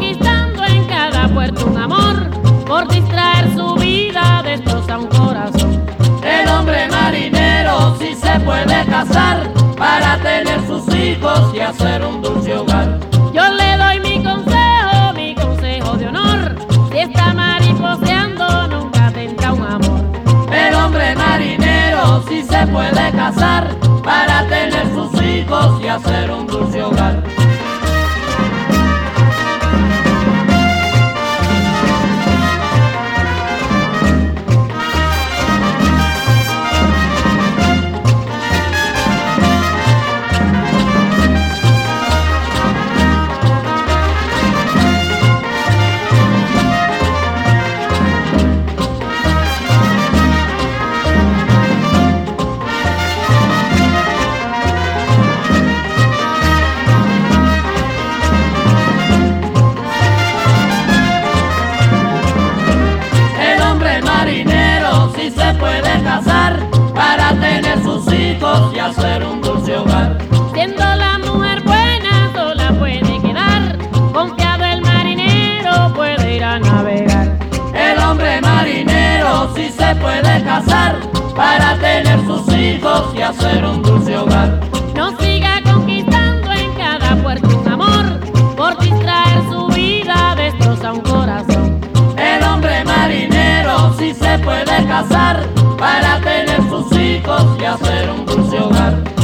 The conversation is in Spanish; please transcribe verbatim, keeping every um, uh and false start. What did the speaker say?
conquistando en cada puerto un amor, por distraer su vida destroza un corazón. El hombre marinero sí se puede casar para tener sus hijos y hacer un dulce hogar. Yo le doy mi consejo, mi consejo de honor, si está mariposeando nunca tendrá un amor. El hombre marinero sí se puede casar para tener sus hijos y hacer un dulce hogar. Para tener sus hijos y hacer un dulce hogar. Siendo la mujer buena sola puede quedar, confiado el marinero puede ir a navegar. El hombre marinero sí se puede casar para tener sus hijos y hacer un dulce hogar. No siga conquistando en cada puerto un amor, por distraer su vida destroza un corazón. El hombre marinero sí se puede casar para tener sus hijos y hacer un dulce hogar.